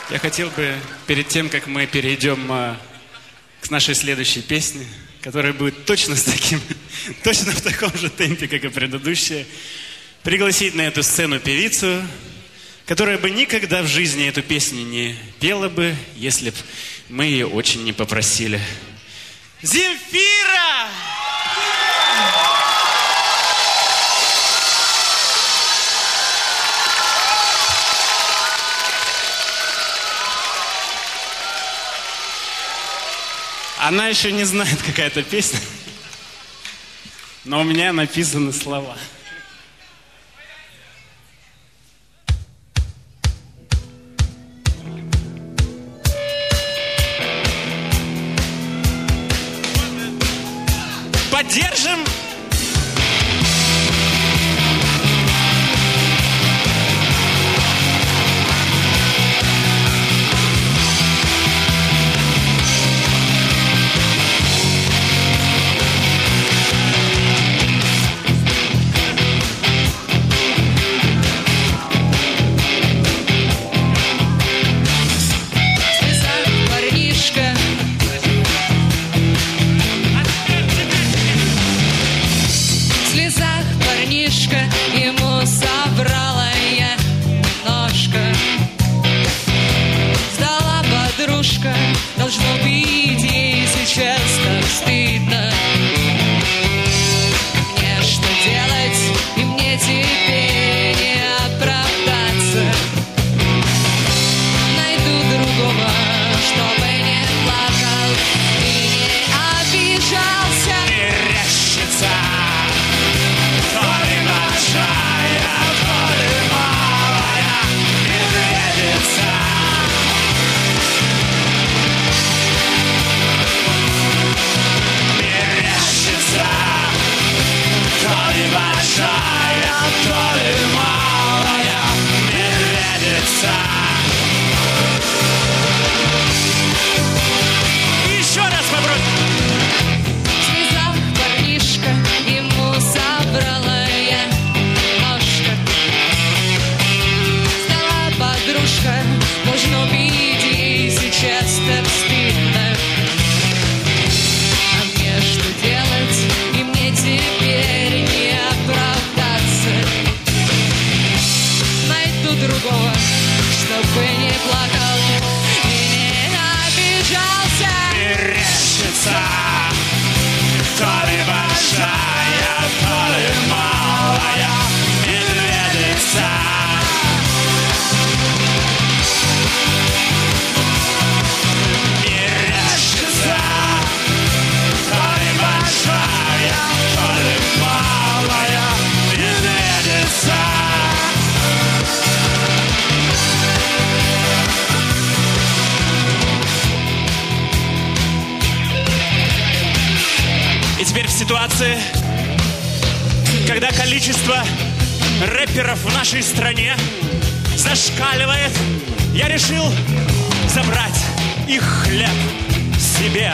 Я хотел бы, перед тем, как мы перейдем к нашей следующей песне, которая будет точно в таком же темпе, как и предыдущая, пригласить на эту сцену певицу, которая бы никогда в жизни эту песню не пела бы, если бы мы ее очень не попросили. Земфира! Она еще не знает, какая это песня, но у меня написаны слова. Поддержим! Ему собрала я ножка, сдала подружка. Должно быть, ей сейчас так стыдно. Мне что делать, и мне теперь не оправдаться. Найду другого, чтобы не плакал и не обижался. Мерещится! Еще раз попробуй. Слезал парнишка, ему собрала я ножка, стала подружка. Должно быть, ей сейчас так стыдно. А мне что делать, и мне теперь не оправдаться. Найду другого, чтобы не плакал и не обижался. Мерещится, то ли большая, то ли малая медведица. Мерещится, то ли большая, то ли малая медведица. И теперь в ситуации, когда количество рэперов в нашей стране зашкаливает, я решил забрать их хлеб себе.